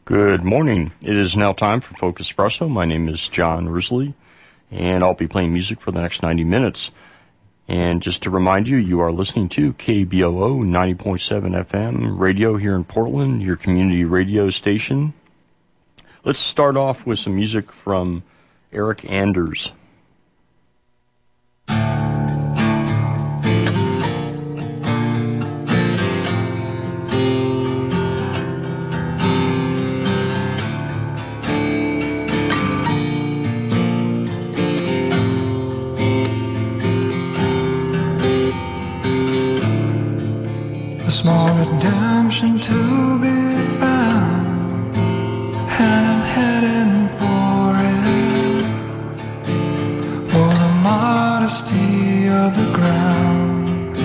Good morning. It is now time for Focus Espresso. My name is John Risley, and I'll be playing music for the next 90 minutes. And just to remind you, you are listening to KBOO 90.7 FM radio here in Portland, your community radio station. Let's start off with some music from Eric Anders. To be found, and I'm heading for it. Oh, the modesty of the ground.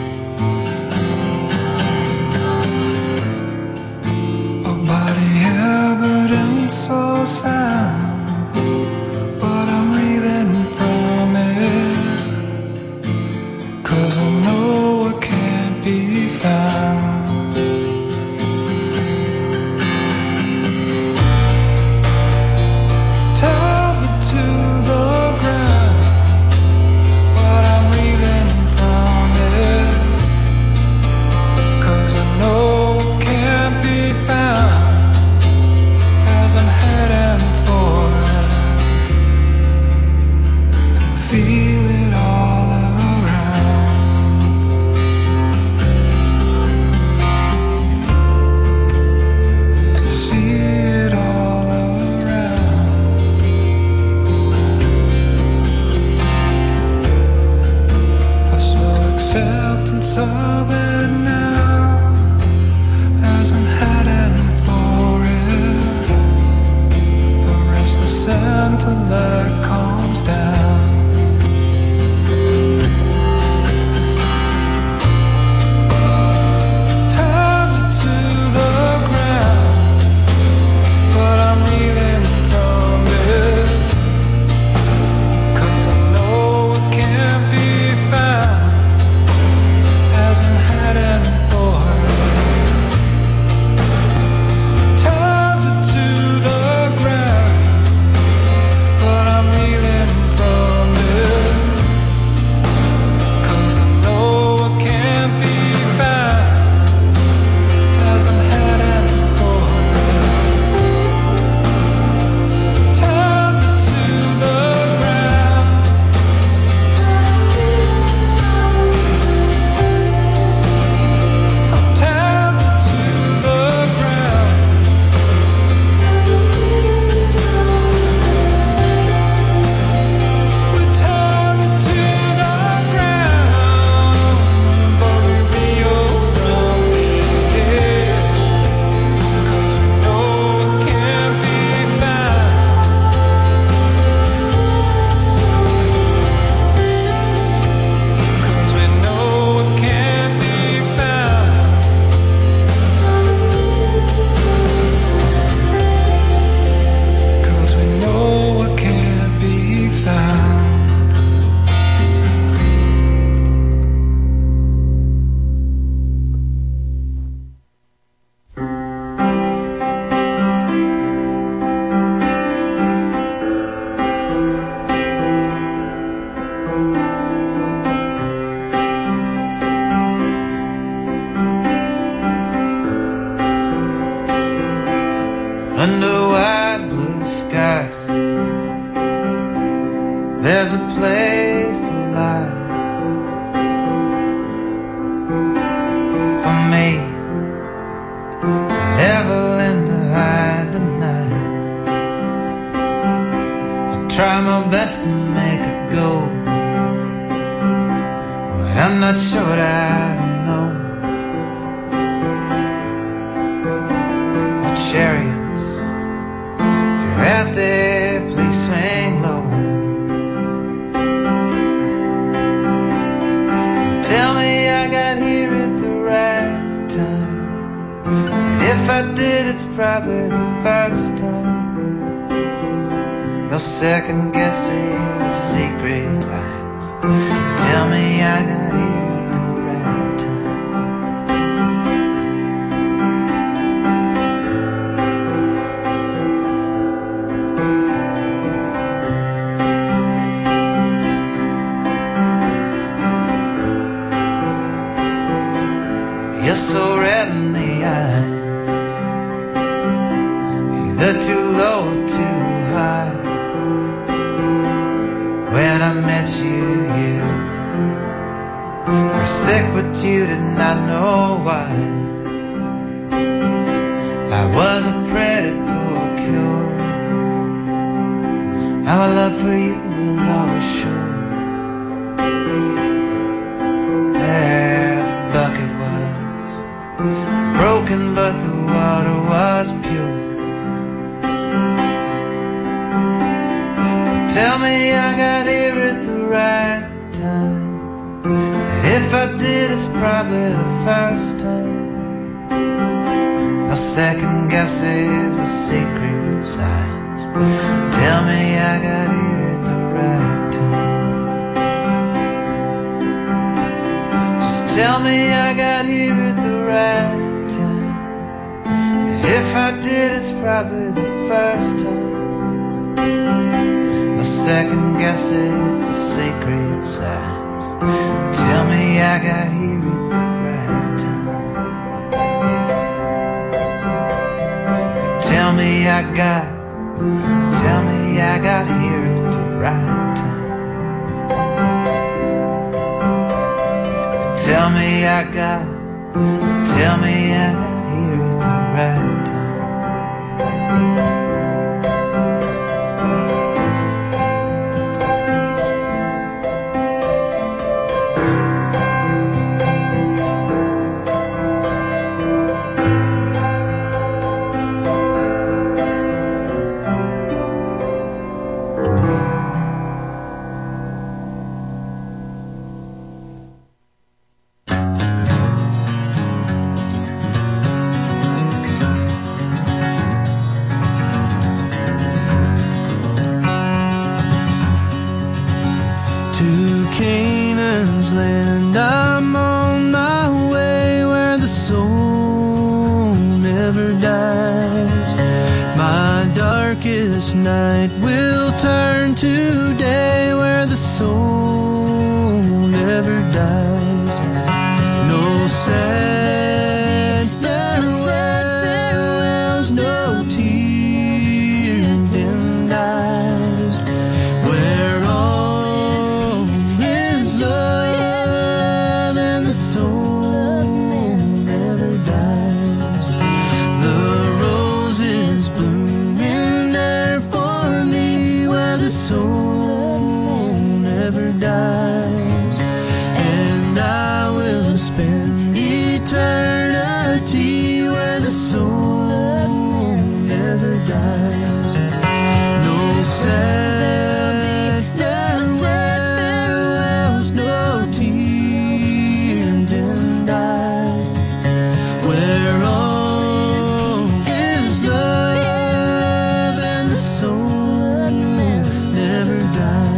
A body evidence so sound, but I'm reeling from it, 'cause I know it can't be found. Second guesses a secret times. Tell me I got here at the right time. the too low, too high. When I met you, you were sick, but you did not know why. I was a pretty poor cure. Now my love for you was always sure. Yeah, the bucket was broken, but the water was pure. So tell me I got here at the right time. And if I did, it's probably the first time. No second guesses or secret signs. Tell me I got here at the right time. Just tell me I got here at the right time. And if I did, it's probably the first time. No second guesses or secret signs. Tell me I got here at the right time. Tell me I got here at the right time. Tell me I got here at the right time. Land, I'm on my way where the soul never dies. My darkest night will turn to day where the soul never dies. No sad farewells, no tear dimmed eyes, where all is love. And I will spend eternity where the soul never dies. No sad farewells, no tear dimmed eyes, where all is love and the soul never dies.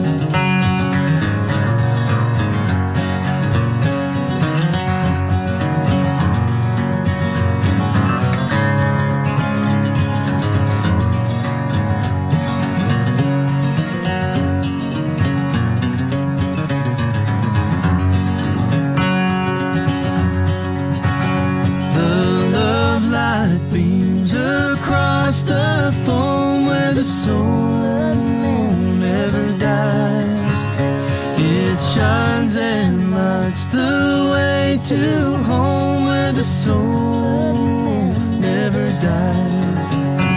The foam where the soul never dies. It shines and lights the way to home where the soul never dies.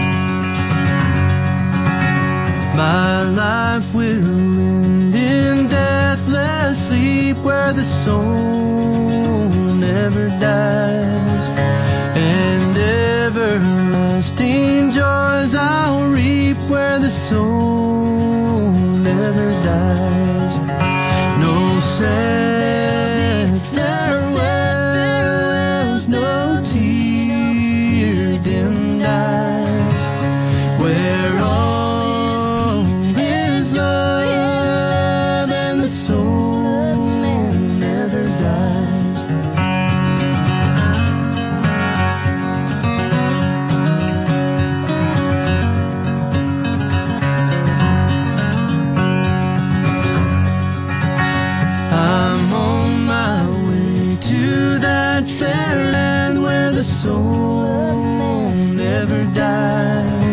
My life will end in deathless sleep where the soul never dies. And everlasting joys I'll reap where the soul never dies. No sad farewells, no tear dimmed eyes, where all is love and the soul never dies. Fair land where the soul never dies.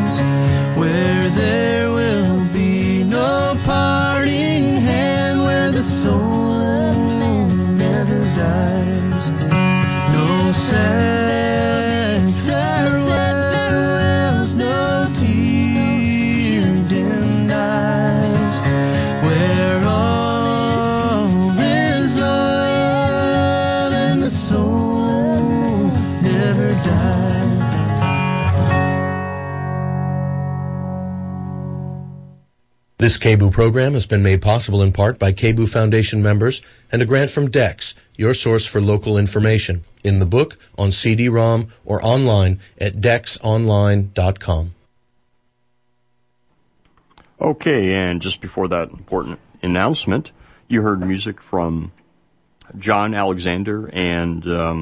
This KBOO program has been made possible in part by KBOO Foundation members and a grant from DEX, your source for local information, in the book, on CD-ROM, or online at dexonline.com. Okay, and just before that important announcement, you heard music from John Alexander and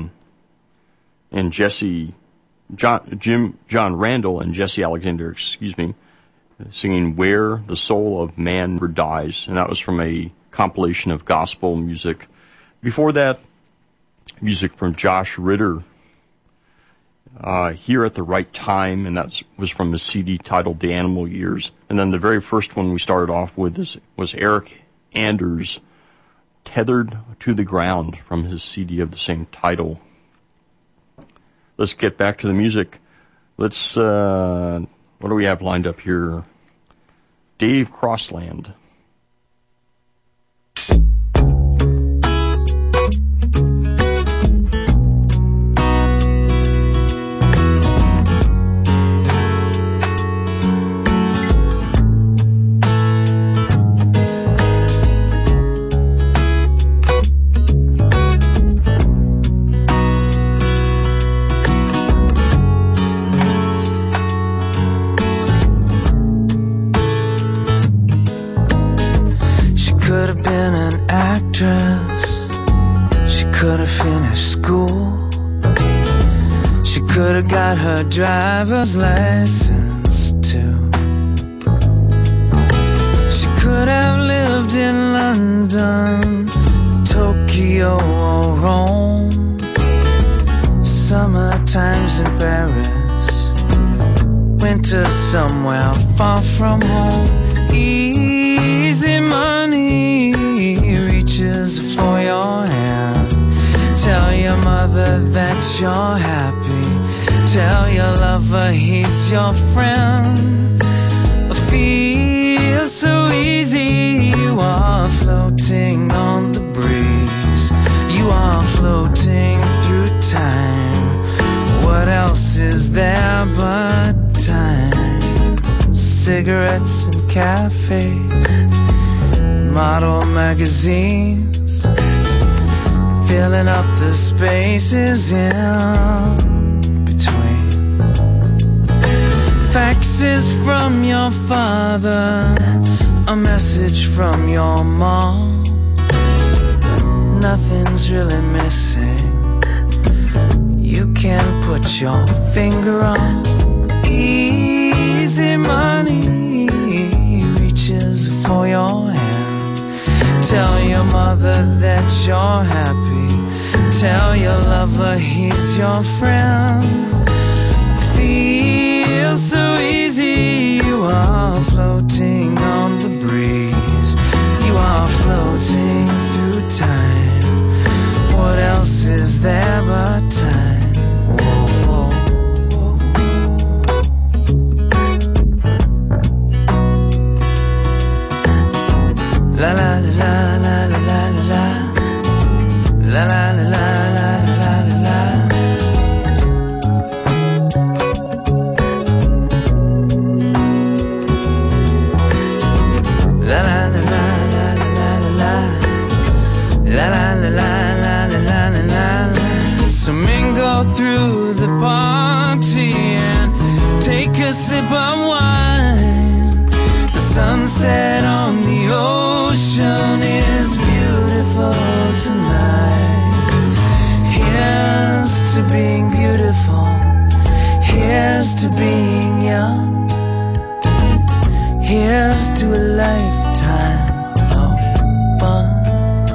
John Randall and Jesse Alexander, singing Where the Soul of Man Never Dies, and that was from a compilation of gospel music. Before that, music from Josh Ritter, Here at the Right Time, and that was from a CD titled The Animal Years. And then the very first one we started off with was Eric Anders, Tethered to the Ground, from his CD of the same title. Let's get back to the music. Let's, what do we have lined up here? Dave Crossland. She could have finished school. She could have got her driver's license too. She could have lived in London, Tokyo, or Rome. Summer times in Paris, winter somewhere far from home. Easy money reaches for your hand. Tell your mother that you're happy. Tell your lover he's your friend. Feels so easy. You are floating on the breeze. You are floating through time. What else is there but time? Cigarettes and cafes, model magazines, filling up the spaces in between. Faxes from your father, a message from your mom. Nothing's really missing. You can put your finger on. Easy money reaches for your hand. Tell your mother that you're happy. Tell your lover he's your friend. Feels so easy. You are floating on the breeze. You are floating through time. What else is there but time? Whoa, whoa, whoa. La la la la la la la la la la la la la la. La la la la la la la la la. So mingle through the party and take a sip of wine. The sunset on the ocean is beautiful tonight. Here's to being beautiful. Here's to being young. Here's to a lifetime of fun.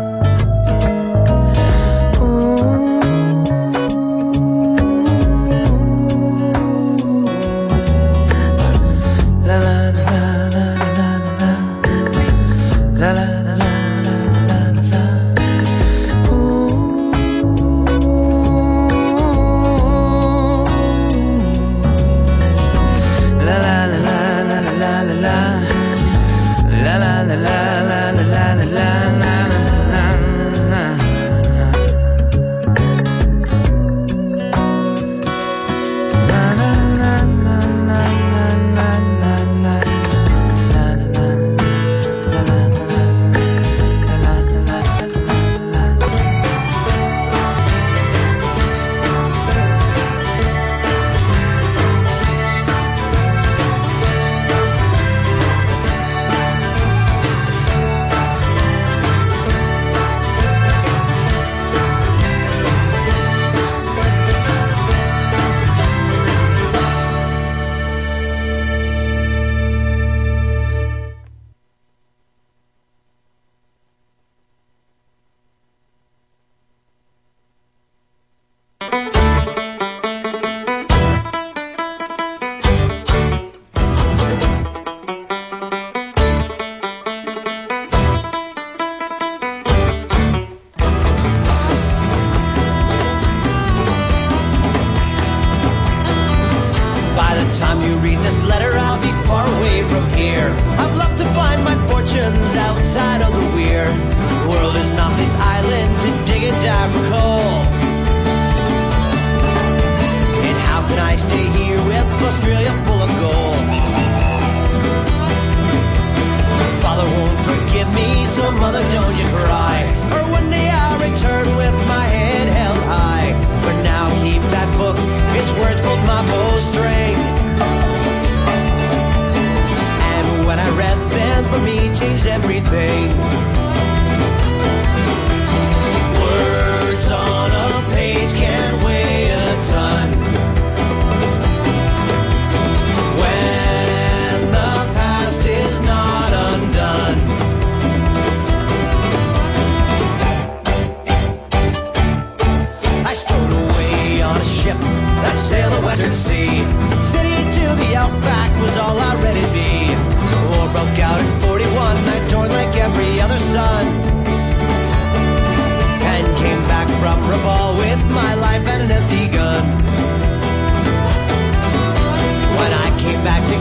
La la la la la la la la la la la la. Ooh. La la la la la la la la. La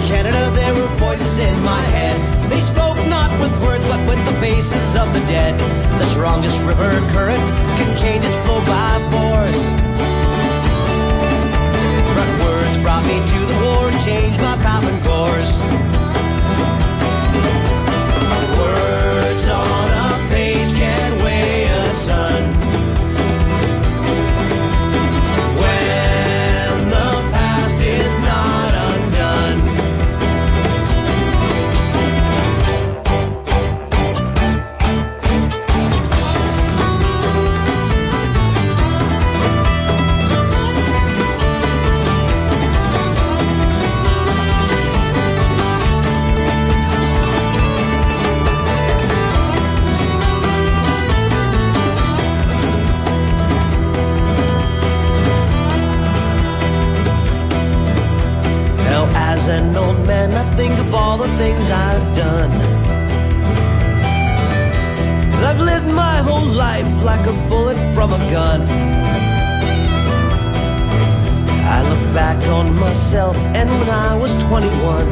Canada there were voices in my head. They spoke not with words but with the faces of the dead. The strongest river current can change its flow by force, but words brought me to the war and changed my path and course. Words on a page can weigh a ton. When the past is not undone. As an old man, I think of all the things I've done. 'Cause I've lived my whole life like a bullet from a gun. I look back on myself and when I was 21,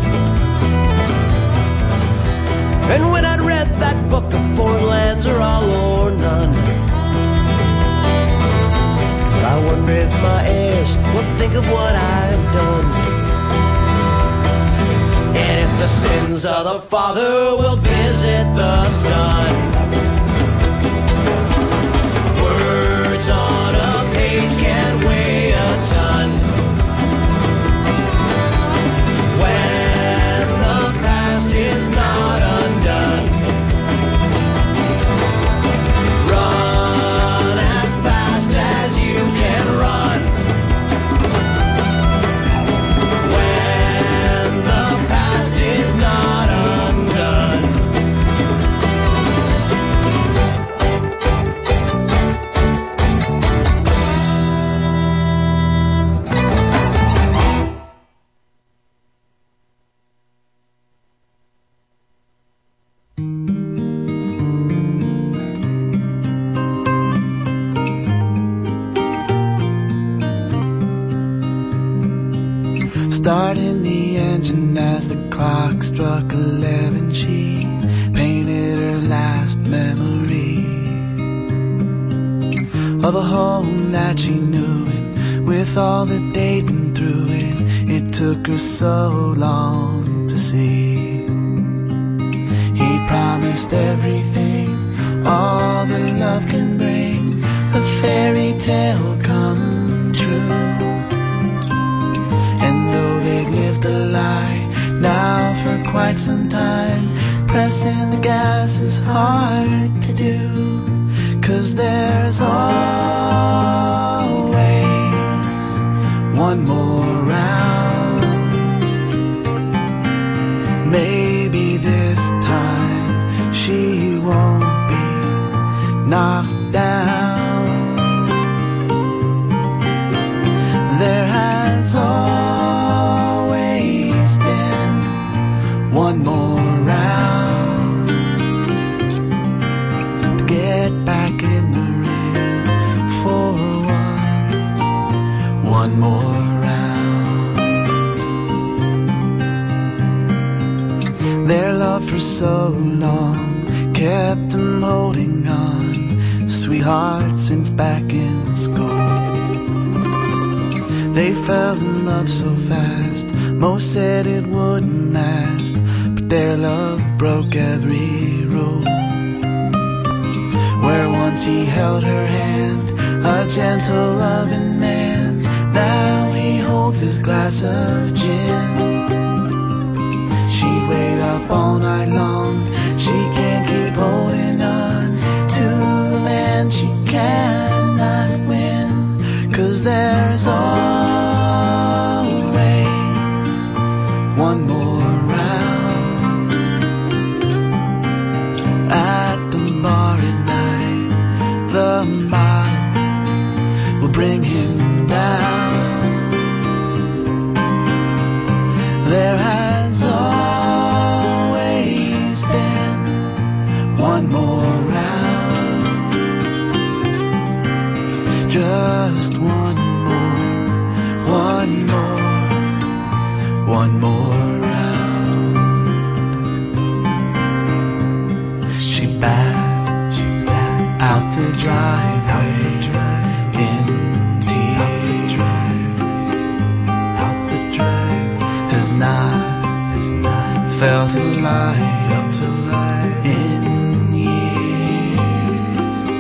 and when I'd read that book of Foreign Lands Are All or None. I wonder if my heirs will think of what I've done. And if the sins of the father will visit the son. Words on a page can weigh a ton. When the past is not undone. Run as fast as you can run. Is not undone. Starting the engine as the clock struck 11, she painted her last memory of a home that she knew, and with all that they'd been through, it took her so long to see. He promised everything, all that love can bring, a fairy tale come true. And though they'd lived a lie now for quite some time, pressing the gas is hard to do, 'cause there's always one more round. Maybe this time she won't be knocked down. There has always been one more round to get back in the ring for one more round. Their love for so long kept them holding on, sweetheart, since back in school. They fell in love so fast, most said it wouldn't last, but their love broke every rule. Where once he held her hand, a gentle loving man, now he holds his glass of gin. She'd wait up all night long, she can't keep holding on to a man she cannot win, 'cause there's always one more round. At the bar at night, the bottle will bring him down. more round. She backed out the driveway, indeed, has not felt alive in years.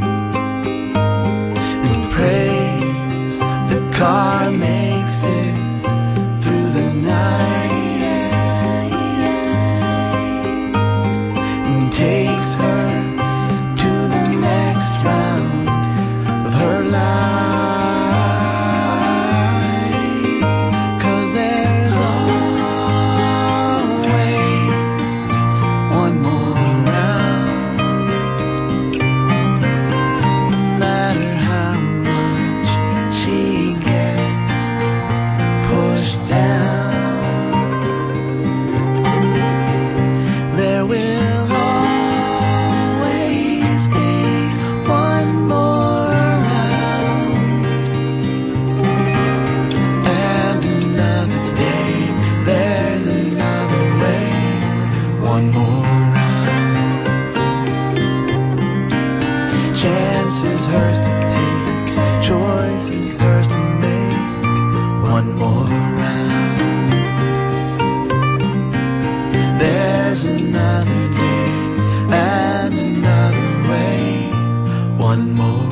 And praise the car makes it through the night and takes her to the next round of her life. 'Cause there's always one more round. No matter how much she gets pushed down, there will always be one more round. And another day, there's another way, one more round. Chances hers to take, choices hers to make, one more round. There's another day and another way, one more.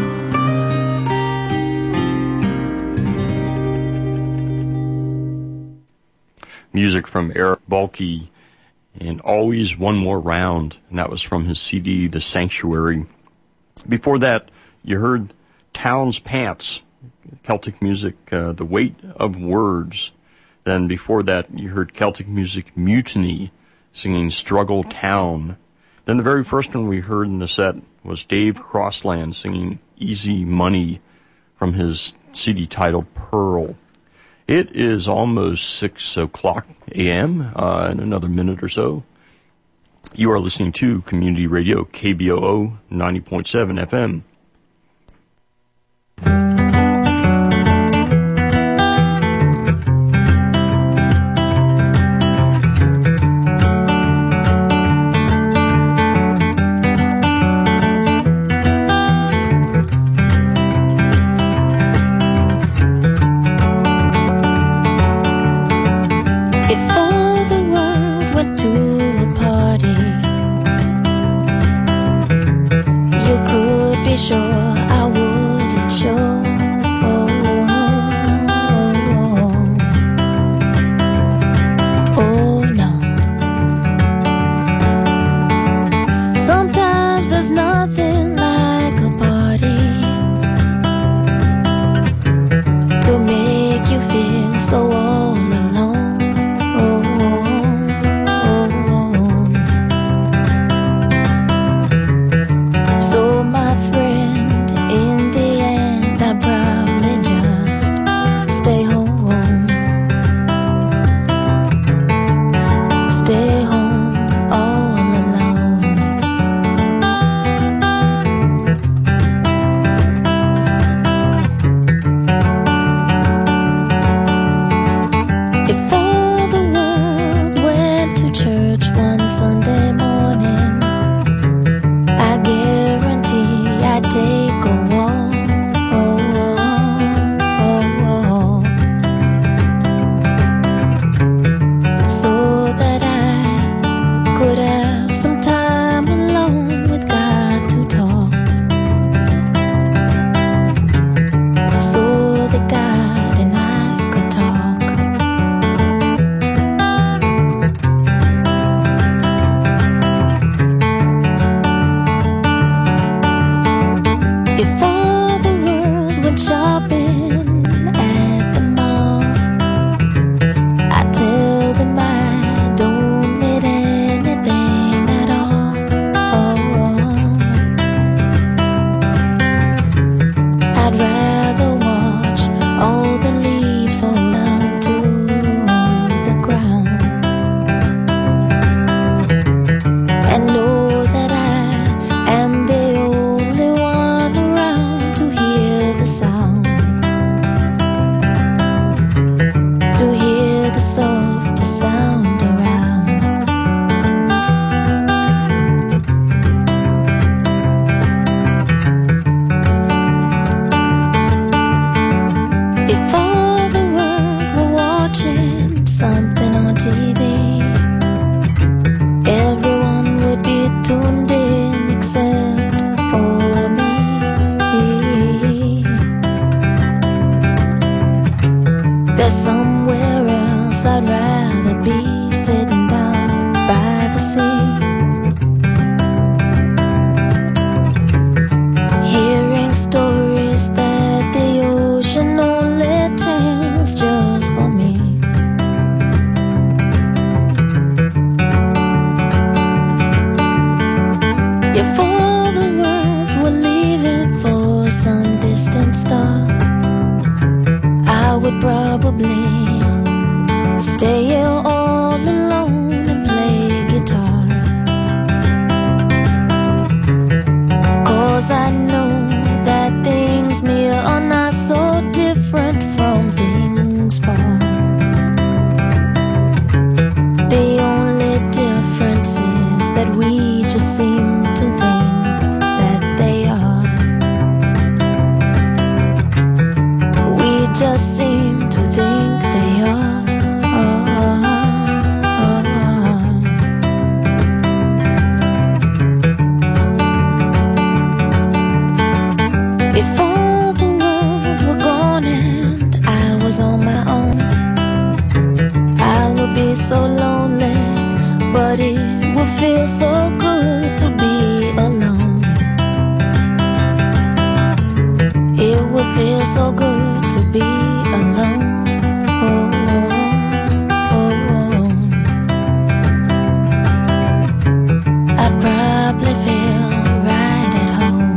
Music from Eric Balke and Always One More Round, and that was from his CD, The Sanctuary. Before that, you heard Town's Pants, Celtic music, The Weight of Words. Then before that, you heard Celtic music Mutiny, singing Struggle Town. Then the very first one we heard in the set was Dave Crossland singing Easy Money from his CD titled Pearl. It is almost 6 o'clock a.m. In another minute or so. You are listening to Community Radio, KBOO 90.7 FM. will be so lonely, but it will feel so good to be alone. It will feel so good to be alone. Oh, oh, oh, oh. I'd probably feel right at home.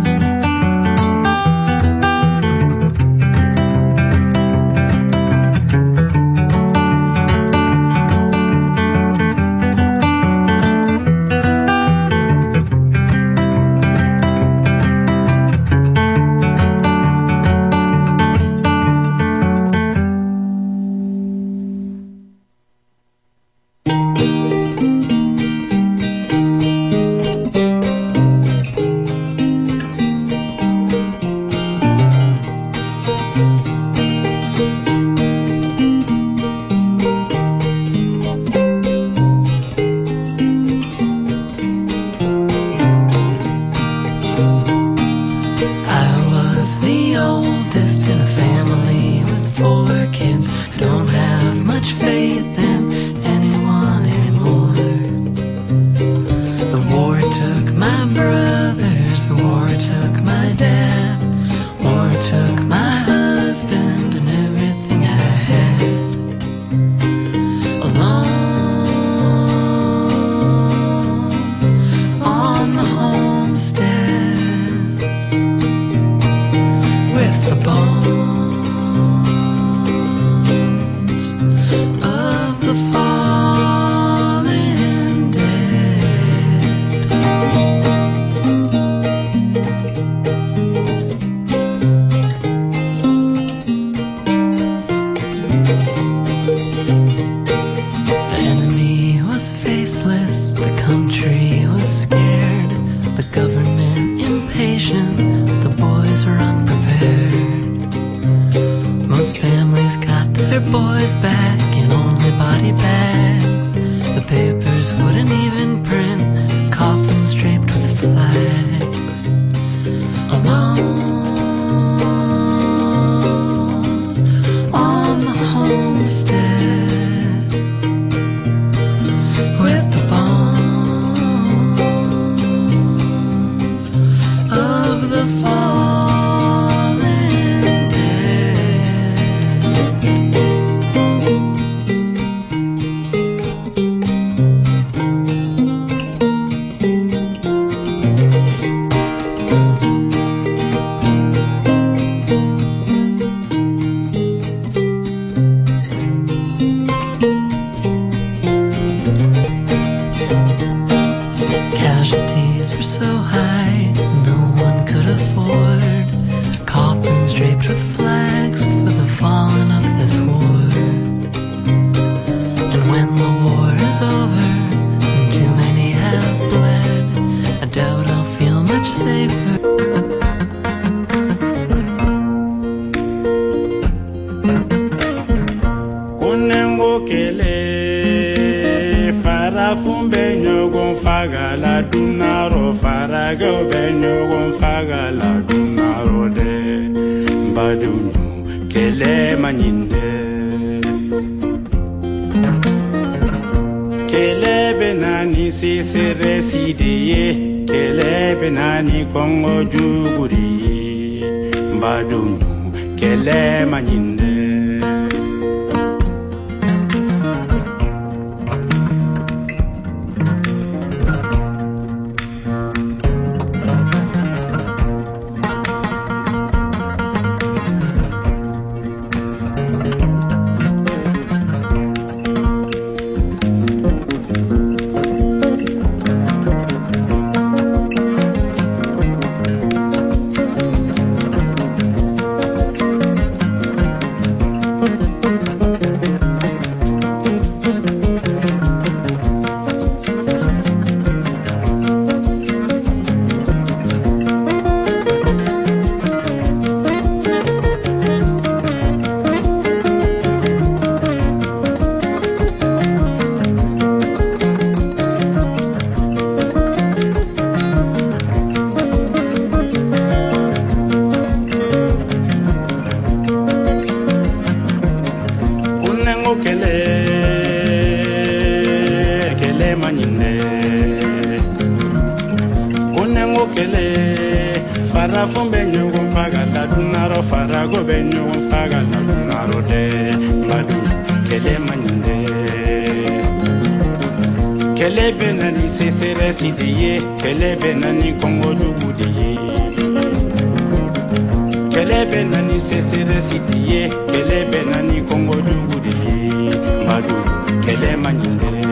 Fafum benyo faga dunaro farago benyo faga dunaro de madu kele mande kele benani sefere sidiye kele benani kongo dugudiye kele benani sefere sidiye kele benani kongo dugudiye madu kele mande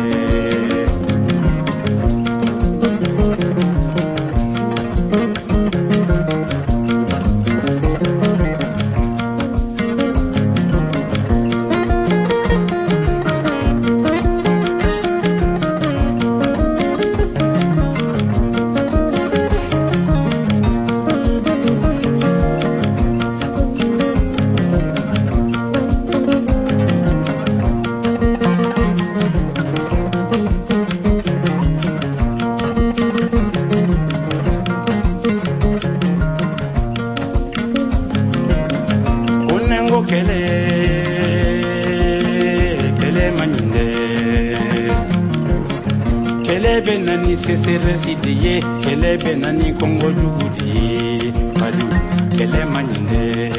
Sidiye kele benani kongo dugudi madu kele manyinde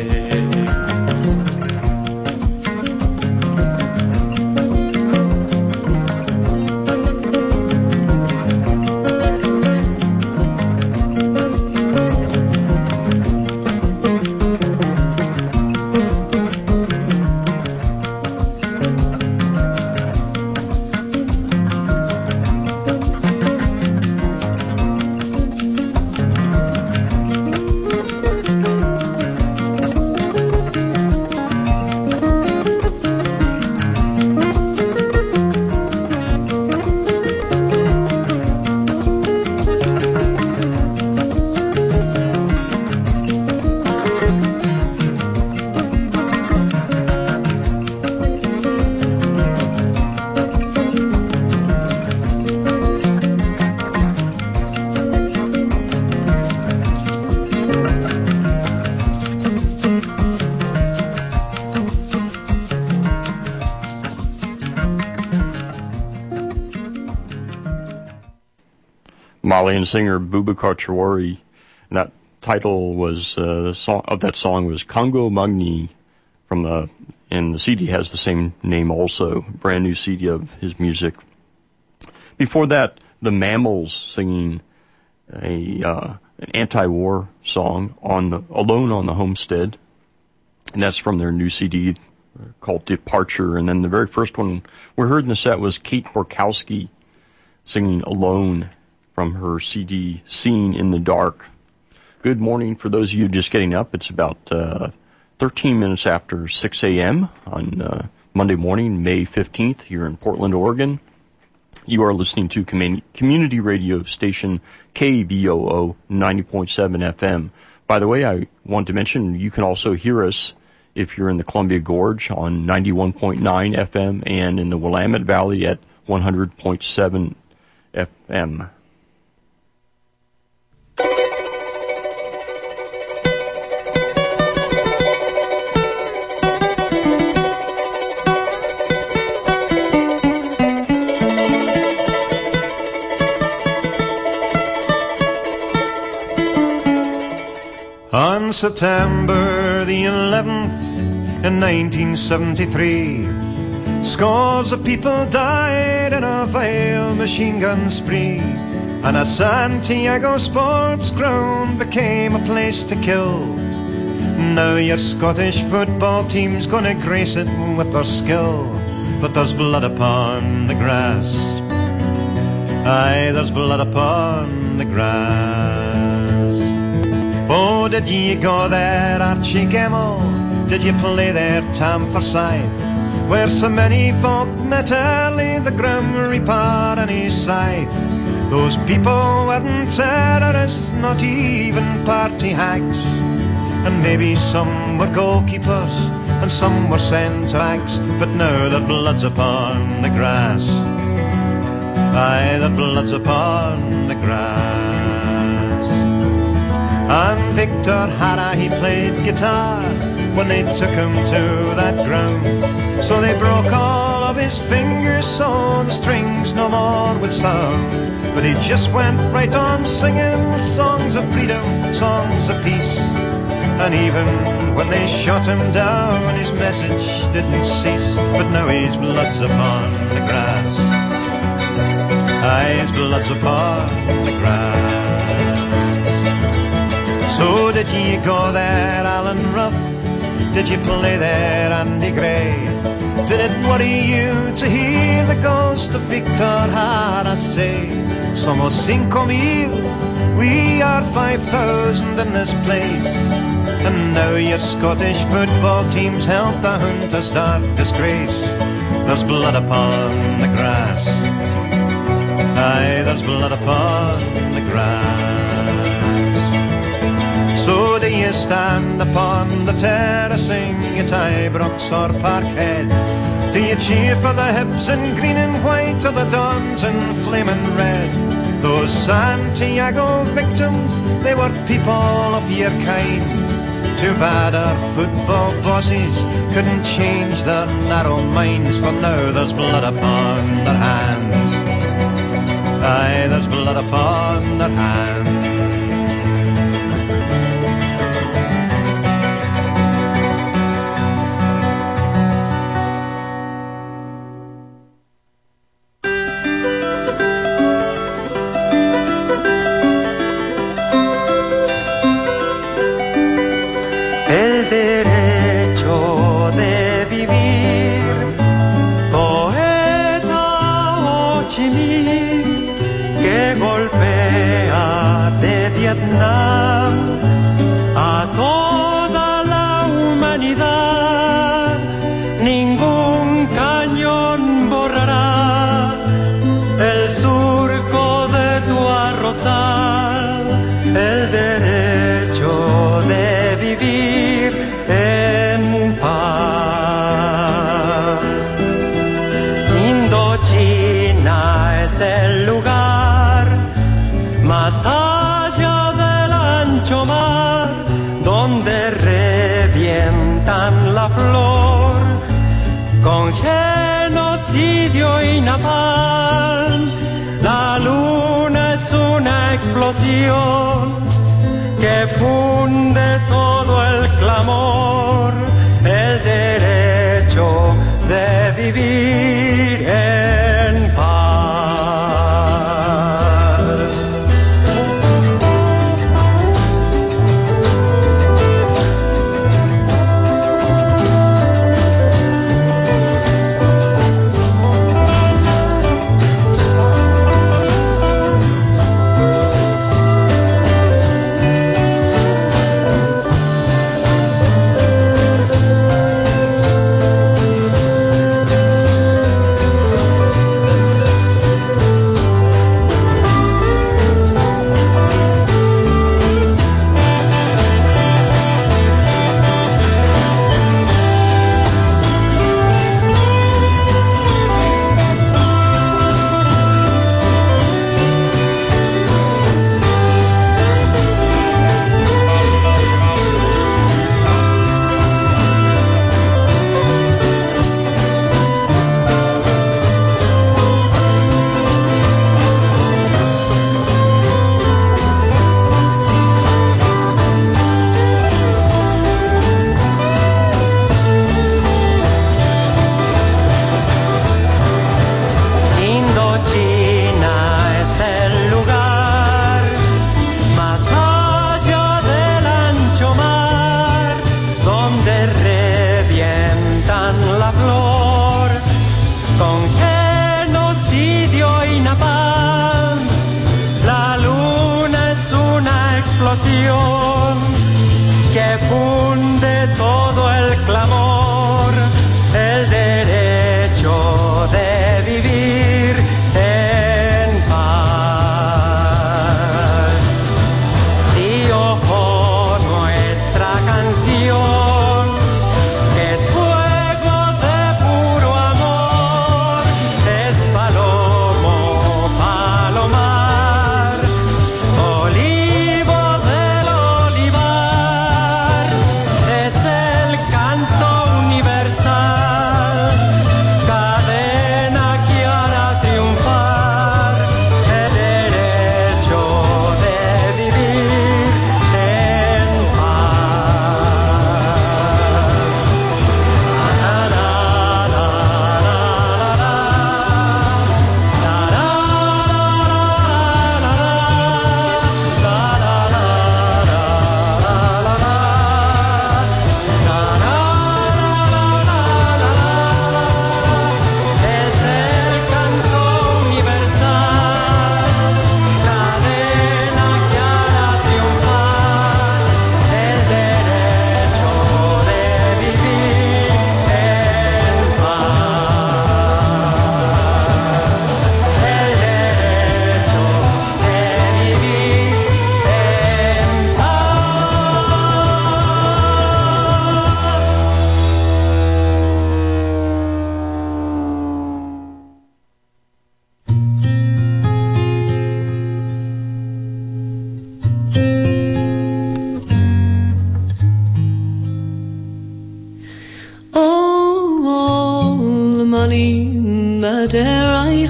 Malian singer Boubacar Traoré. And that title was the song of that song was Congo Magni from and the CD has the same name also. Brand new CD of his music. Before that, the Mammals singing an anti-war song Alone on the Homestead, and that's from their new CD called Departure. And then the very first one we heard in the set was Kate Borkowski singing Alone from her CD, Seen in the Dark. Good morning for those of you just getting up. It's about 13 minutes after 6 a.m. on Monday morning, May 15th, here in Portland, Oregon. You are listening to community radio station KBOO 90.7 FM. By the way, I want to mention you can also hear us if you're in the Columbia Gorge on 91.9 FM and in the Willamette Valley at 100.7 FM. On September the 11th in 1973, scores of people died in a vile machine gun spree, and a Santiago sports ground became a place to kill. Now your Scottish football team's gonna grace it with their skill, but there's blood upon the grass. Aye, there's blood upon the grass. Oh, did ye go there, Archie Gemmell? Did you play there, Tam Forsyth? Where so many folk met early, the Grim Reaper and his scythe? Those people weren't terrorists, not even party hags. And maybe some were goalkeepers, and some were centre-backs, but now their blood's upon the grass. Aye, their blood's upon the grass. And Victor Hara, he played guitar when they took him to that ground. So they broke all of his fingers, so the strings no more forward sound. But he just went right on singing songs of freedom, songs of peace. And even when they shot him down, his message didn't cease. But now his blood's upon the grass. Aye, his blood's upon the grass. So did ye go there, Alan Ruff? Did you play there, Andy Gray? Did it worry you to hear the ghost of Victor Hara say, Somos 5,000, we are 5,000 in this place. And now your Scottish football team's helped the Junta's dark disgrace. There's blood upon the grass. Aye, there's blood upon the grass. So do you stand upon the terracing at Ibrox or Parkhead? Do you cheer for the Hibs in green and white or the Dons in flaming red? Those Santiago victims, they were people of your kind. Too bad our football bosses couldn't change their narrow minds, for now there's blood upon their hands. Aye, there's blood upon their hands. El derecho de vivir, poeta Ho Chi Minh, que golpea de Vietnam a toda la humanidad. Ningún cañón borrará el surco de tu arrozal. El derecho de vivir en paz. Indochina es el lugar más allá del ancho mar, donde revientan la flor con genocidio y napalm. La luna es una explosión que funde todo el clamor, el derecho de vivir en paz.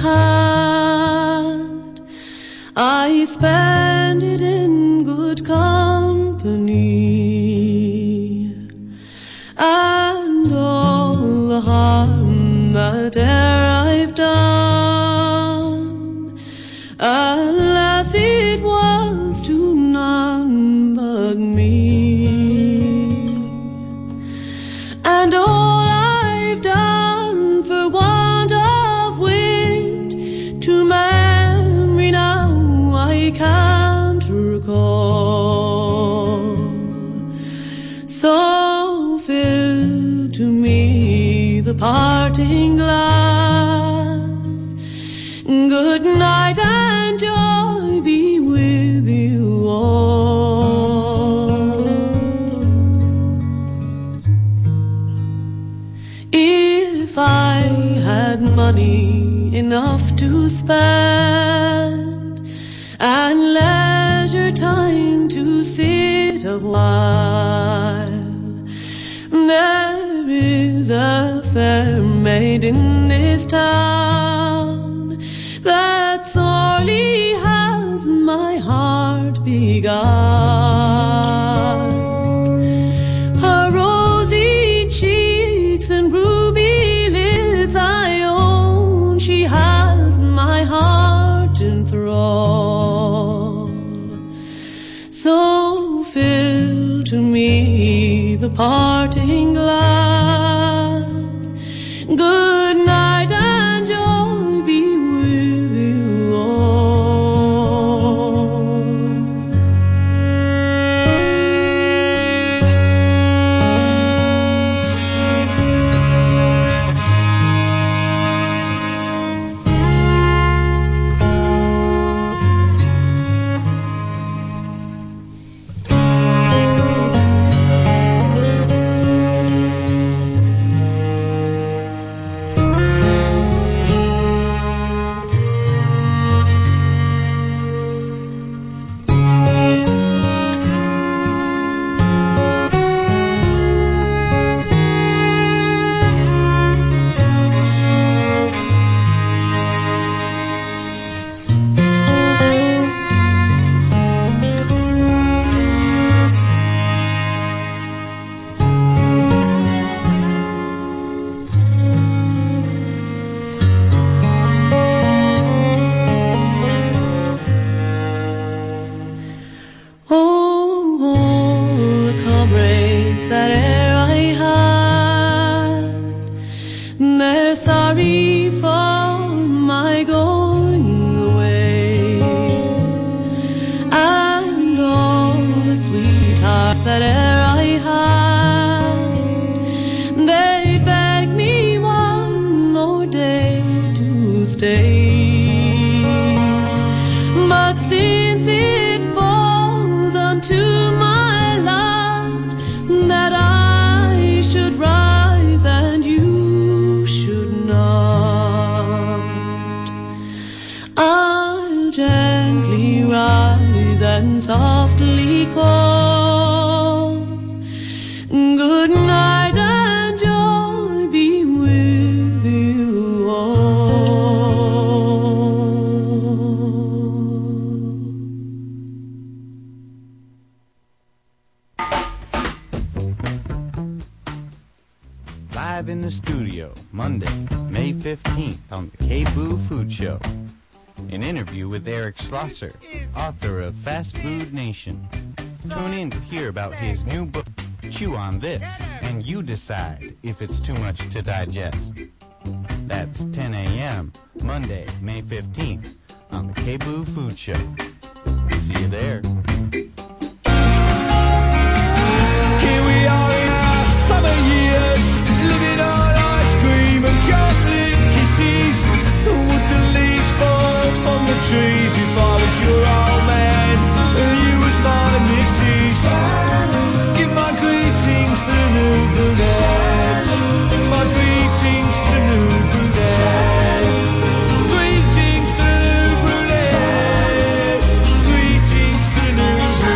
had, I spent it in good company, and all the harm that e'er I've done, alas, it was to none but me. And all I've done for want of wit, to memory now I can't recall. So fill to me the parting glass. Good night and joy be with you all. If I had money enough to spend, and leisure time to sit a while, there is a fair maid in this town that sorely has my heart beguiled. Her rosy cheeks and ruby lips, I own she has my heart in thrall. So fill to me the parting glass. Good night and joy be with you all. Softly call, good night and joy be with you all. Live in the studio, Monday, May 15th on the K-Boo Food Show. An interview with Eric Schlosser, author of Fast Food Nation. Tune in to hear about his new book, Chew on This, and you decide if it's too much to digest. That's 10 a.m., Monday, May 15th, on the K-Boo Food Show. See you there. Here we are in our summer years, living on ice cream and chocolate kisses. Would the leaves fall from the trees if I was your old man and you was my missus? Give my greetings to the new brunette. My greetings to the new brunette. Greetings to the new brunette. Greetings to the new brunette.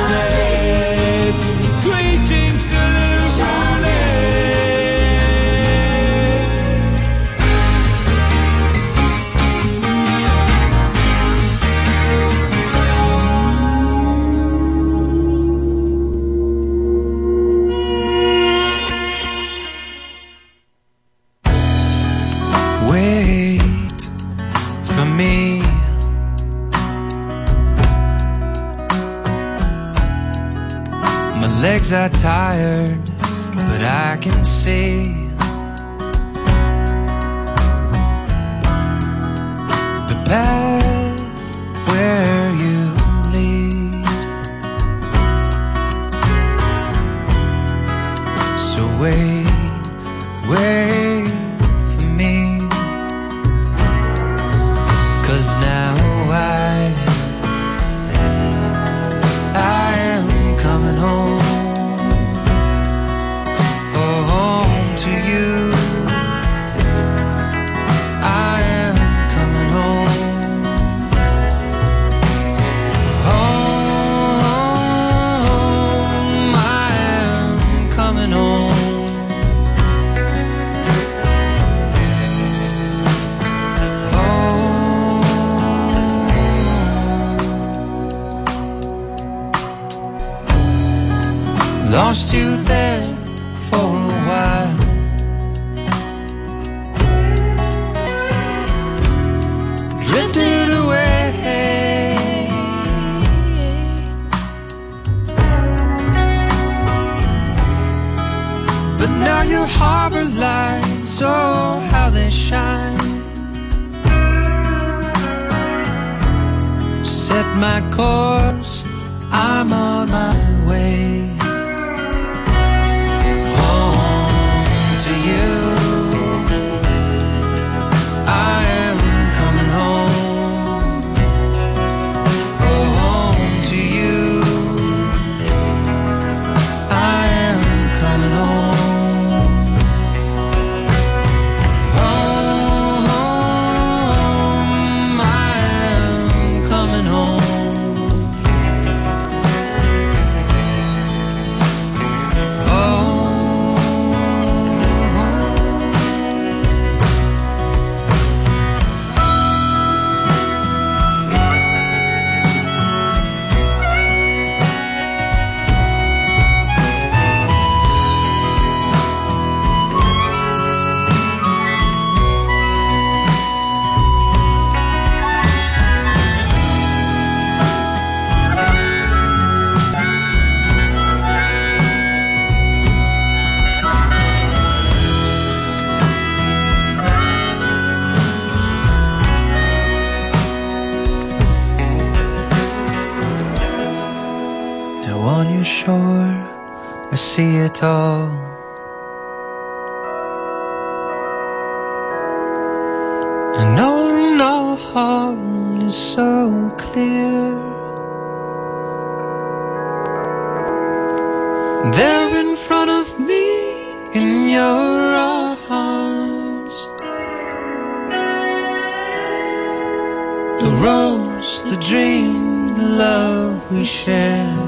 legs are tired, but I can see the path where you lead. So wait for me, 'cause now I am coming home, home to you. I am coming home, home. I am coming home. Lost you there for a while, drifted away, but now you harbor lights, oh how they shine. Set my course, I'm on my way. I see it all. And all is so clear. There in front of me, in your arms, the rose, the dream, the love we share.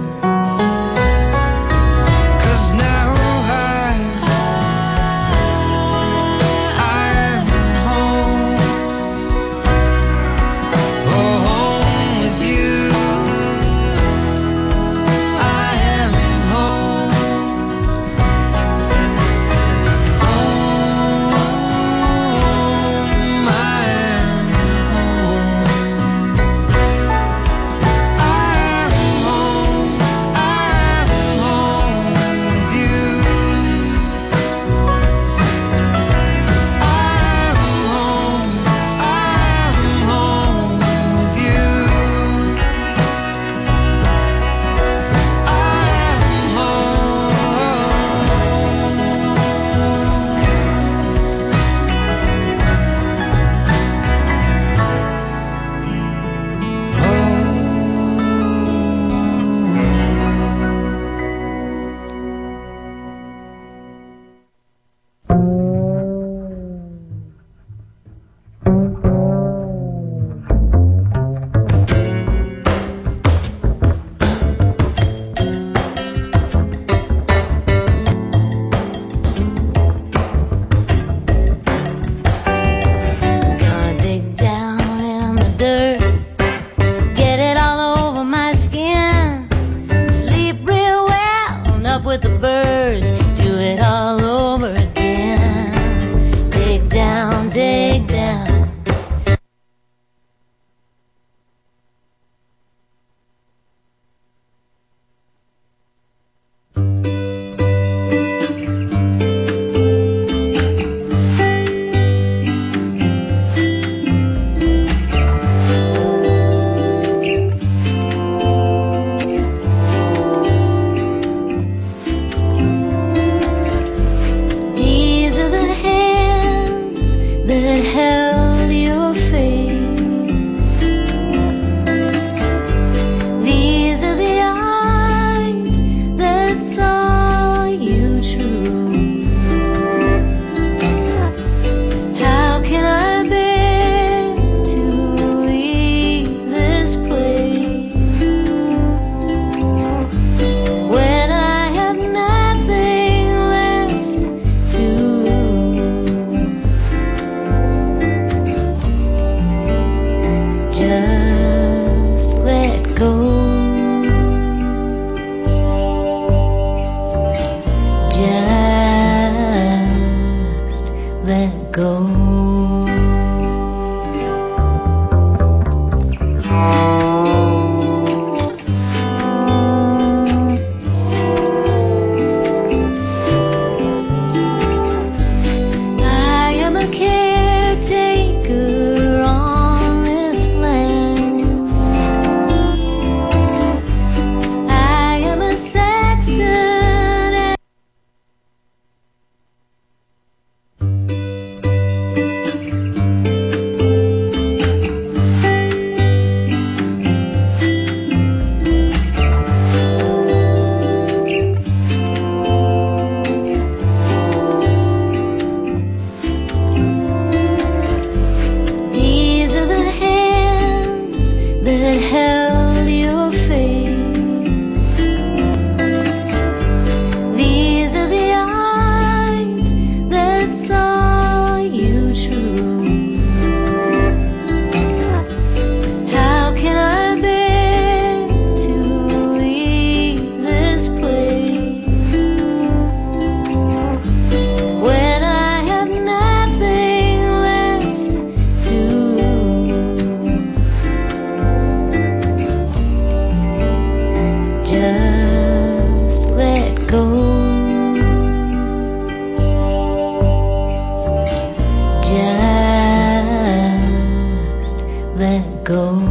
let go.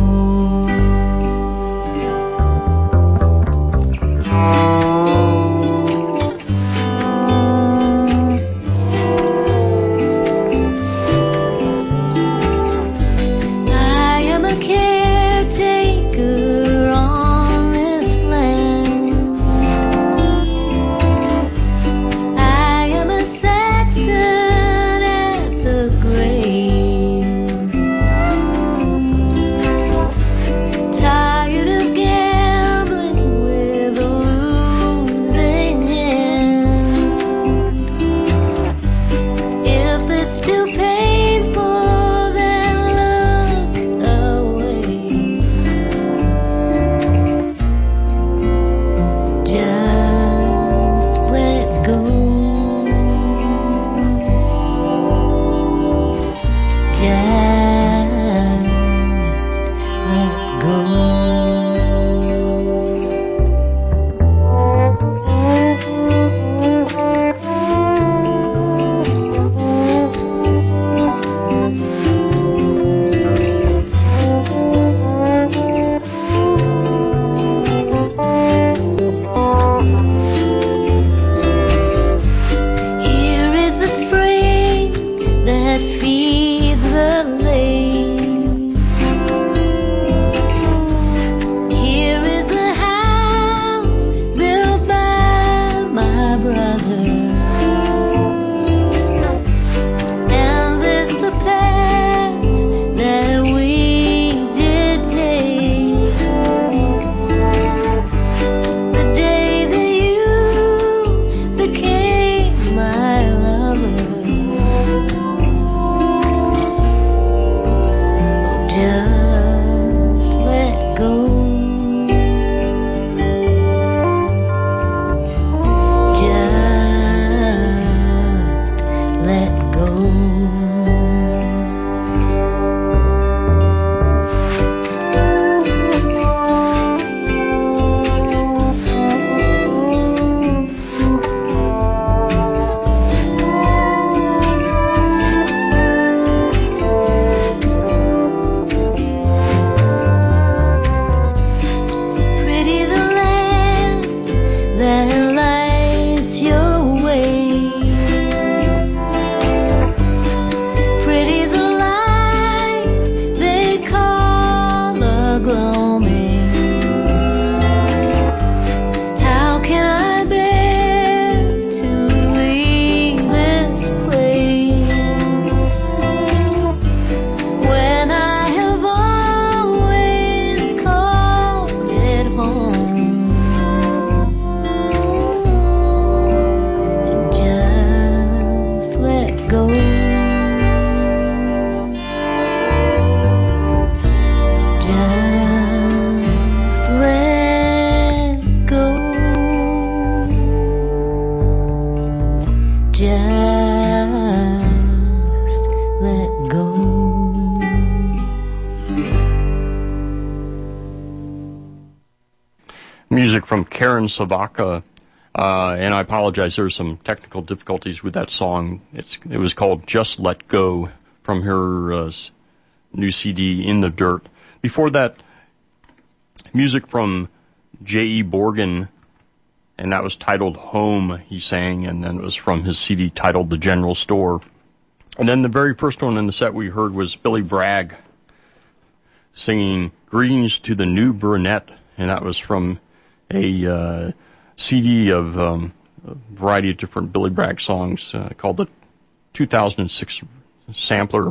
Music from Karen Savaka, and I apologize, there were some technical difficulties with that song. It was called Just Let Go from her new CD, In the Dirt. Before that, music from J.E. Borgen, and that was titled Home, he sang, and then it was from his CD titled The General Store. And then the very first one in the set we heard was Billy Bragg singing Greetings to the New Brunette, and that was from a CD of a variety of different Billy Bragg songs called the 2006 Sampler.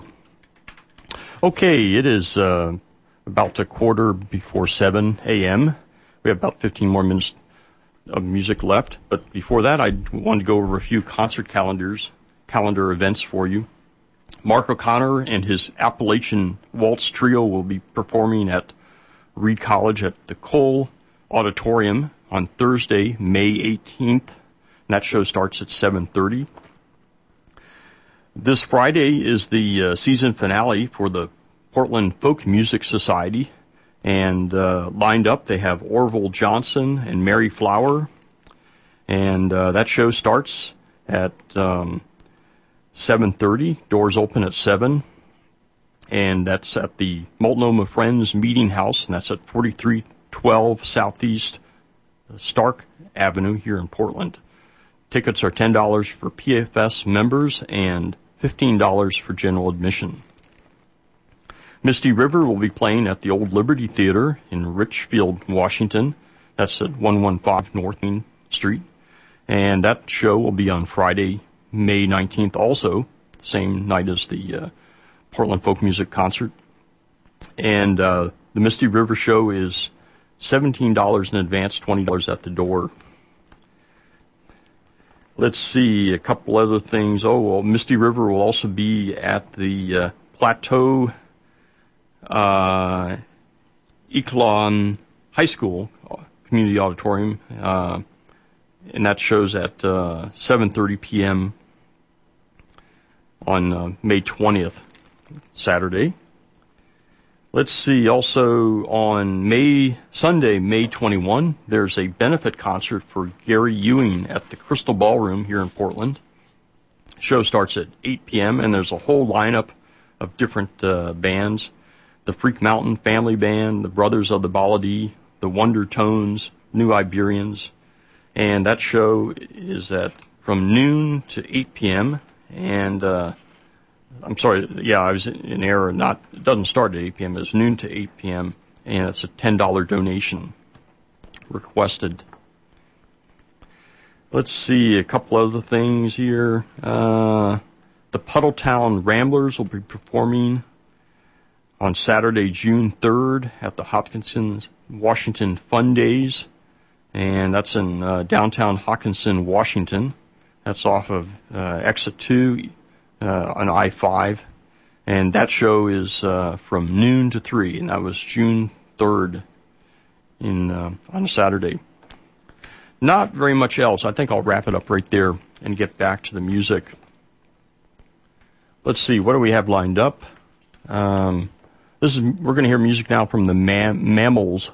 Okay, it is about a 7:15 a.m. We have about 15 more minutes of music left, but before that I wanted to go over a few concert calendar events for you. Mark O'Connor and his Appalachian Waltz Trio will be performing at Reed College at the Cole Auditorium on Thursday, May 18th. And that show starts at 7:30. This Friday is the season finale for the Portland Folk Music Society. And lined up, they have Orville Johnson and Mary Flower. And that show starts at 7:30. Doors open at 7. and that's at the Multnomah Friends Meeting House, and that's at 4312 Southeast Stark Avenue here in Portland. Tickets are $10 for PFS members and $15 for general admission. Misty River will be playing at the Old Liberty Theater in Richfield, Washington. That's at 115 North Main Street. And that show will be on Friday, May 19th also, same night as the Portland Folk Music Concert. And the Misty River show is $17 in advance, $20 at the door. Let's see, a couple other things. Oh, well, Misty River will also be at the Plateau Eklon High School Community Auditorium, and that show's at 7:30 p.m. on May 20th, Saturday. Let's see, also on Sunday, May 21, there's a benefit concert for Gary Ewing at the Crystal Ballroom here in Portland. The show starts at 8 p.m., and there's a whole lineup of different bands. The Freak Mountain Family Band, the Brothers of the Baladi, the Wonder Tones, New Iberians, and that show is from noon to 8 p.m., and I'm sorry, yeah, I was in error. It doesn't start at 8 p.m. It's noon to 8 p.m., and it's a $10 donation requested. Let's see, a couple other things here. The Puddletown Ramblers will be performing on Saturday, June 3rd at the Hopkinson, Washington Fun Days, and that's in downtown Hopkinson, Washington. That's off of Exit 2 on I-5, and that show is from noon to 3, and that was June 3rd on a Saturday. Not very much else. I think I'll wrap it up right there and get back to the music. Let's see, what do we have lined up? We're going to hear music now from the Mammals.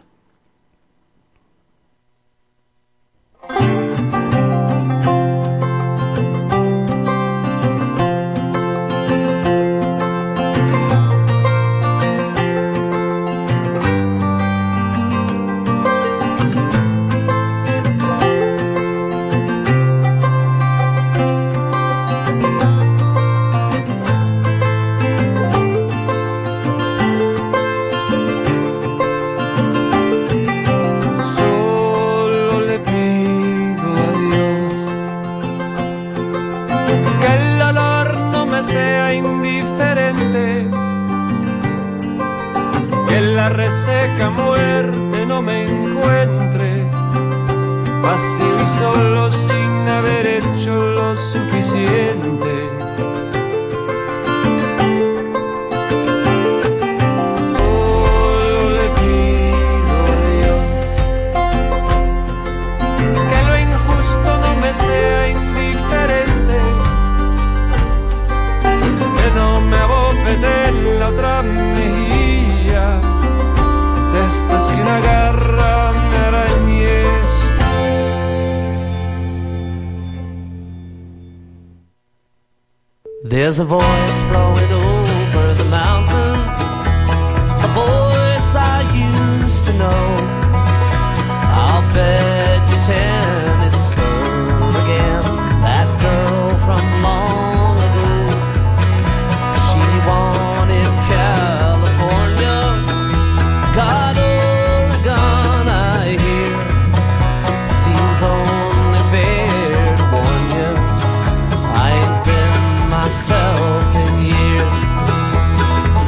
Reseca muerte no me encuentre vacío y solo sin haber hecho lo suficiente. Solo le pido a Dios que lo injusto no me sea indiferente, que no me abofete en la otra mejilla después que una garra me arañes. There's a voice flowing over the mountain, a voice I used to know. I'll bet you 10 it's her again, that girl from long ago. She wanted California, got Oregon, I hear. Seems only fair to warn you, I ain't been myself in years.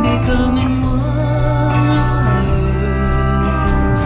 becoming one earth and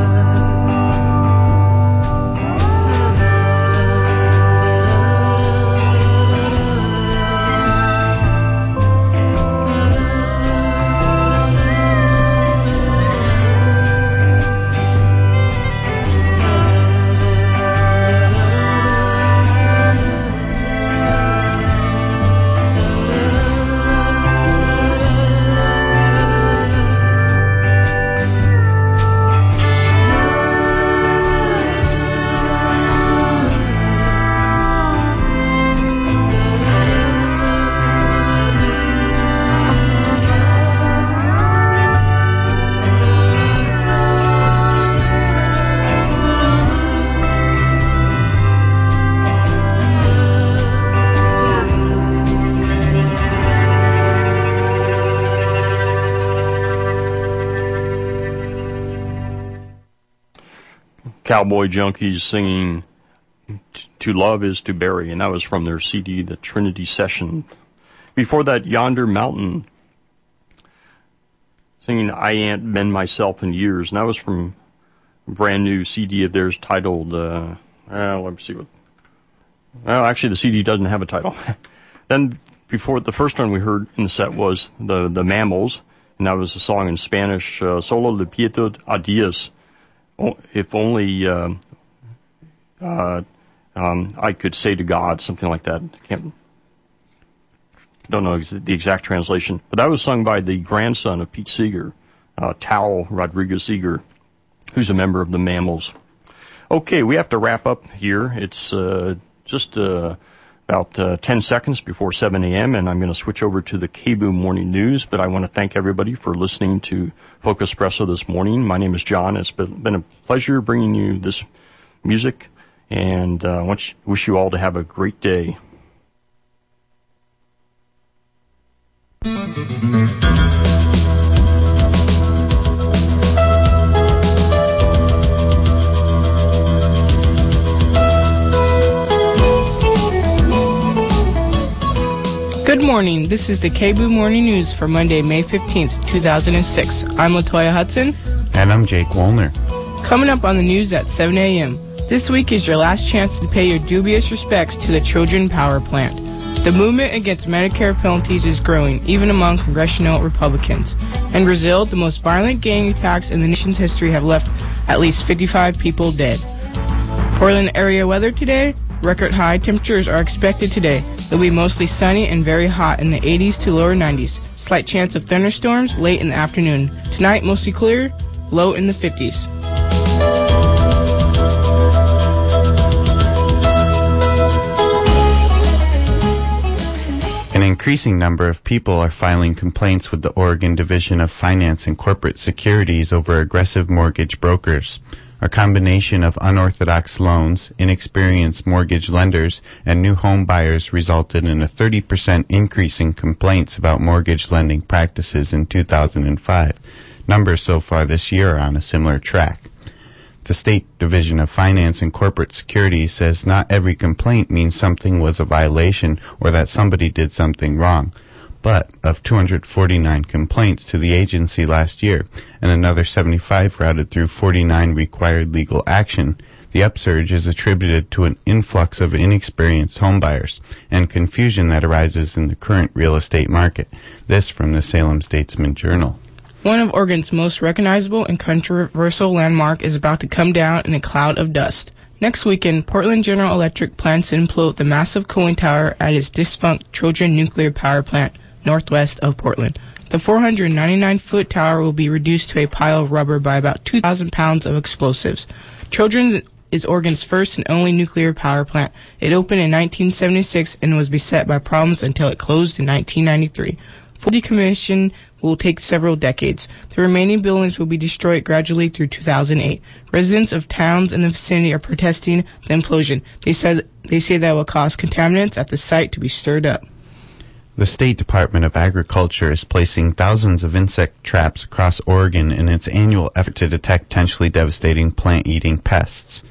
Cowboy Junkies singing To Love Is to Bury, and that was from their CD, The Trinity Session. Before that, Yonder Mountain singing I Ain't Been Myself in Years, and that was from a brand new CD of theirs titled, let me see what, well, actually the CD doesn't have a title. Then before, the first one we heard in the set was the Mammals, and that was a song in Spanish, Solo le Piedad a Dios. If only I could say to God, something like that. Don't know the exact translation. But that was sung by the grandson of Pete Seeger, Tal Rodriguez Seeger, who's a member of the Mammals. Okay, we have to wrap up here. It's just about 10 seconds before 7 a.m., and I'm going to switch over to the KBOO Morning News, but I want to thank everybody for listening to Focus Espresso this morning. My name is John. It's been a pleasure bringing you this music, and I wish you all to have a great day. Good morning. This is the KBOO Morning News for Monday, May 15th, 2006. I'm Latoya Hudson. And I'm Jake Wollner. Coming up on the news at 7 a.m. This week is your last chance to pay your dubious respects to the Trojan Power Plant. The movement against Medicare penalties is growing, even among congressional Republicans. In Brazil, the most violent gang attacks in the nation's history have left at least 55 people dead. Portland area weather today. Record high temperatures are expected today. It'll be mostly sunny and very hot in the 80s to lower 90s. Slight chance of thunderstorms late in the afternoon. Tonight, mostly clear, low in the 50s. An increasing number of people are filing complaints with the Oregon Division of Finance and Corporate Securities over aggressive mortgage brokers. A combination of unorthodox loans, inexperienced mortgage lenders, and new home buyers resulted in a 30% increase in complaints about mortgage lending practices in 2005. Numbers so far this year are on a similar track. The State Division of Finance and Corporate Securities says not every complaint means something was a violation or that somebody did something wrong. But of 249 complaints to the agency last year and another 75 routed through 49 required legal action, the upsurge is attributed to an influx of inexperienced homebuyers and confusion that arises in the current real estate market. This from the Salem Statesman Journal. One of Oregon's most recognizable and controversial landmark is about to come down in a cloud of dust. Next weekend, Portland General Electric plans to implode the massive cooling tower at its defunct Trojan nuclear power plant northwest of Portland. The 499-foot tower will be reduced to a pile of rubber by about 2,000 pounds of explosives. Trojan is Oregon's first and only nuclear power plant. It opened in 1976 and was beset by problems until it closed in 1993. Full decommission will take several decades. The remaining buildings will be destroyed gradually through 2008. Residents of towns in the vicinity are protesting the implosion. They say that will cause contaminants at the site to be stirred up. The State Department of Agriculture is placing thousands of insect traps across Oregon in its annual effort to detect potentially devastating plant-eating pests.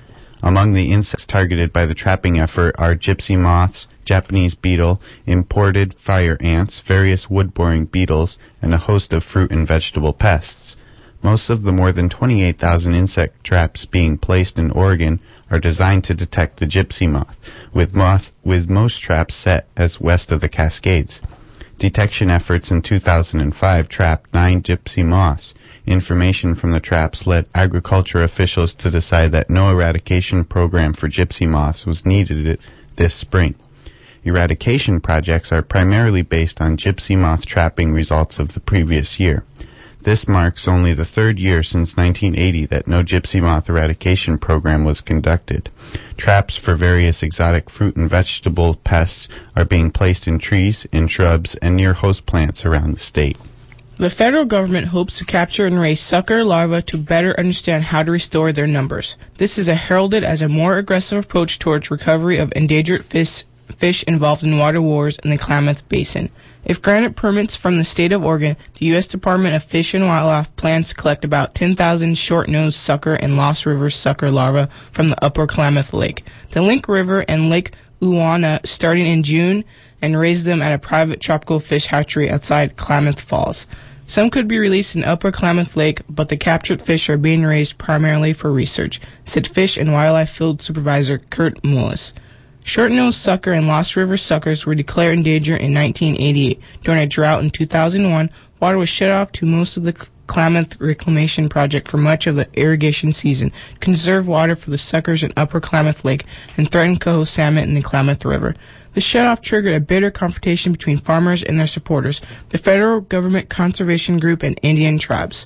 Among the insects targeted by the trapping effort are gypsy moths, Japanese beetle, imported fire ants, various wood-boring beetles, and a host of fruit and vegetable pests. Most of the more than 28,000 insect traps being placed in Oregon are designed to detect the gypsy moth, with most traps set as west of the Cascades. Detection efforts in 2005 trapped 9 gypsy moths. Information from the traps led agriculture officials to decide that no eradication program for gypsy moths was needed this spring. Eradication projects are primarily based on gypsy moth trapping results of the previous year. This marks only the third year since 1980 that no gypsy moth eradication program was conducted. Traps for various exotic fruit and vegetable pests are being placed in trees, in shrubs, and near host plants around the state. The federal government hopes to capture and raise sucker larvae to better understand how to restore their numbers. This is heralded as a more aggressive approach towards recovery of endangered fish involved in water wars in the Klamath Basin. If granted permits from the state of Oregon, the U.S. Department of Fish and Wildlife plans to collect about 10,000 short-nosed sucker and Lost River sucker larvae from the upper Klamath Lake, the Link River, and Lake Uwana starting in June, and raise them at a private tropical fish hatchery outside Klamath Falls. Some could be released in upper Klamath Lake, but the captured fish are being raised primarily for research, said Fish and Wildlife Field Supervisor Kurt Mullis. Short-nosed sucker and Lost River suckers were declared endangered in 1988. During a drought in 2001, water was shut off to most of the Klamath Reclamation Project for much of the irrigation season to conserve water for the suckers in upper Klamath Lake and threatened coho salmon in the Klamath River. The shutoff triggered a bitter confrontation between farmers and their supporters, the federal government conservation group, and Indian tribes.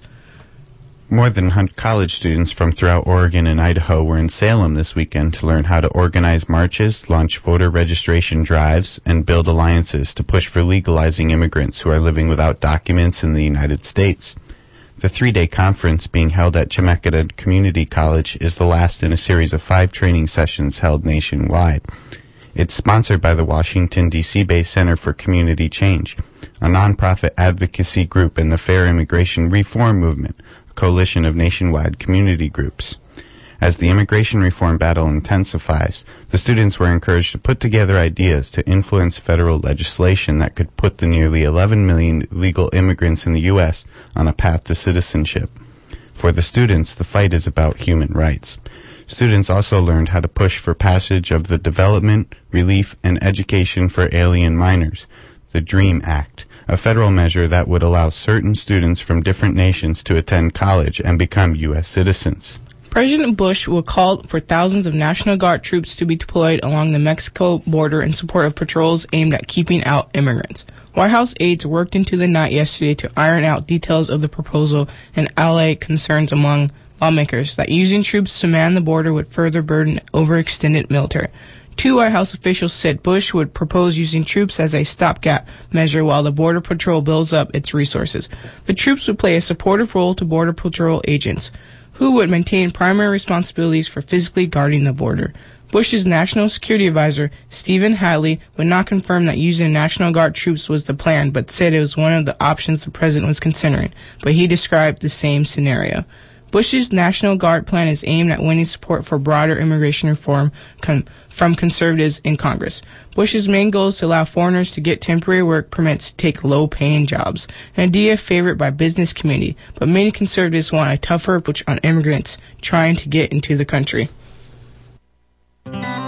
More than 100 college students from throughout Oregon and Idaho were in Salem this weekend to learn how to organize marches, launch voter registration drives, and build alliances to push for legalizing immigrants who are living without documents in the United States. The 3-day conference being held at Chemeketa Community College is the last in a series of 5 training sessions held nationwide. It's sponsored by the Washington, D.C.-based Center for Community Change, a nonprofit advocacy group in the Fair Immigration Reform Movement, a coalition of nationwide community groups. As the immigration reform battle intensifies, the students were encouraged to put together ideas to influence federal legislation that could put the nearly 11 million legal immigrants in the U.S. on a path to citizenship. For the students, the fight is about human rights. Students also learned how to push for passage of the Development, Relief, and Education for Alien Minors, the DREAM Act, a federal measure that would allow certain students from different nations to attend college and become U.S. citizens. President Bush will call for thousands of National Guard troops to be deployed along the Mexico border in support of patrols aimed at keeping out immigrants. White House aides worked into the night yesterday to iron out details of the proposal and allay concerns among lawmakers that using troops to man the border would further burden overextended military. 2 White House officials said Bush would propose using troops as a stopgap measure while the Border Patrol builds up its resources. The troops would play a supportive role to Border Patrol agents, who would maintain primary responsibilities for physically guarding the border. Bush's National Security Advisor, Stephen Hadley, would not confirm that using National Guard troops was the plan, but said it was one of the options the president was considering, but he described the same scenario. Bush's National Guard plan is aimed at winning support for broader immigration reform from conservatives in Congress. Bush's main goal is to allow foreigners to get temporary work permits to take low-paying jobs, an idea favored by business community, but many conservatives want a tougher approach on immigrants trying to get into the country.